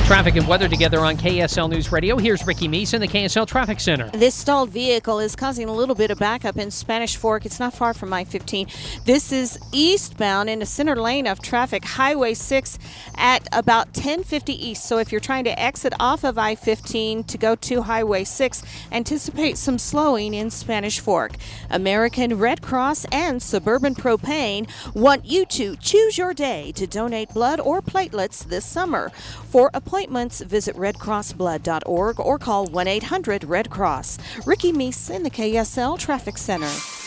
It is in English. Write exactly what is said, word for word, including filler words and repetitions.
Traffic and weather together on K S L News Radio. Here's Ricky Meese in the K S L Traffic Center. This stalled vehicle is causing a little bit of backup in Spanish Fork. It's not far from I fifteen. This is eastbound in the center lane of traffic, Highway six at about ten fifty east. So if you're trying to exit off of I fifteen to go to Highway six, anticipate some slowing in Spanish Fork. American Red Cross and Suburban Propane want you to choose your day to donate blood or platelets this summer. For appointments, visit red cross blood dot org or call one eight hundred red cross. Ricky Meese in the K S L Traffic Center.